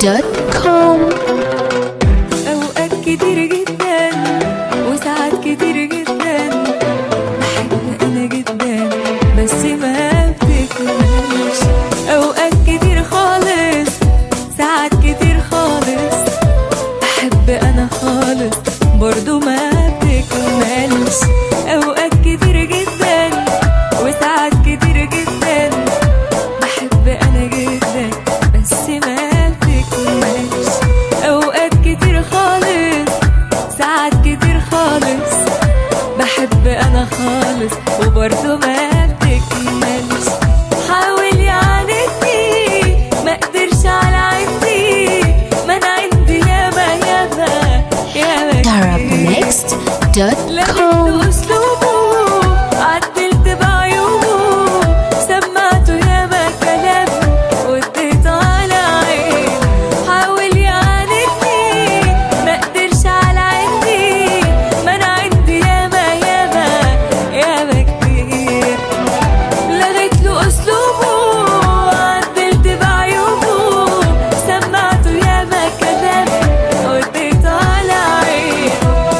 www.darabmixed.com. أوقات كتير جدا وساعات كتير جدا بحب أنا جدا بس ما بتكملش. أوقات كتير خالص ساعات كتير خالص بحب أنا خالص برضو ما بتكملش. أوقات كتير جدا وساعات كتير جدا بحب أنا جدا بس ما بتكملش. أوقات كتير خالص ساعات كتير خالص بحب أنا خالص وبرضو ما بتكملش. حاول يعاندني ما قدرش على عندي ما أنا عندي ياما ياما ياما darabmixed.com. أسلوبه عدلت بعيوبه سمعته ياما كلام واديت على عين. حاول يعاندني ما قدرش على عندي ما أنا عندي ياما ياما ياما كتير. لغيت له أسلوبه عدلت بعيوبه سمعته ياما كلام واديت على عين.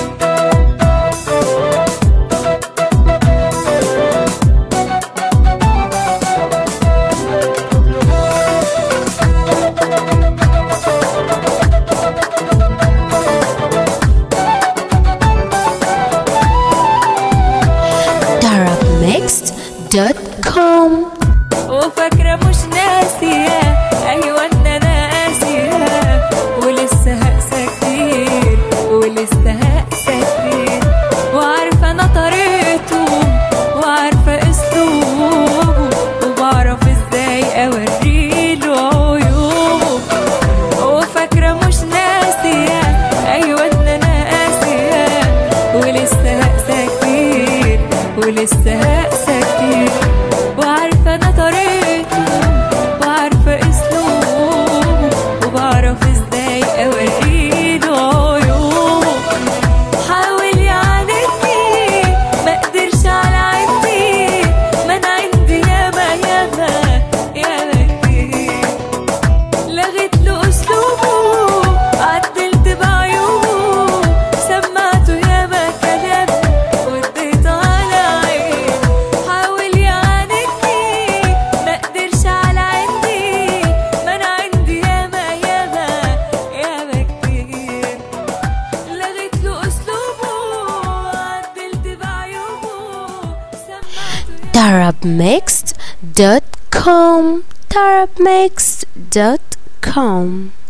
darabmixed.com. وفاكرة مش ناسية أيوة إن أنا قاسية ولسه هقسى كتير ولسه هقسى كتير. وعارفة أنا طريقته وعارفة أسلوبه وبعرف إزاي أوريله عيوبه. وفاكرة مش ناسية أيوة إن أنا قاسية ولسه هقسى كتير ولسه هقسى كتير. وعارفة أنا طريقته وعارفة أسلوبه وبعرف إزاي أوريله عيوبه. حاول يعاندني ما قدرش على عندي ما أنا عندي ياما ياما ياما كتير. لغيت له أسلوبه عدلت بعيوبه سمعته ياما كلام واديت على عين. حاول يعاندني ما قدرش على عندي ما أنا عندي ياما ياما ياما كتير. لغيت له أسلوبه عدلت بعيوبه سمعته darabmixed.com. darabmixed.com.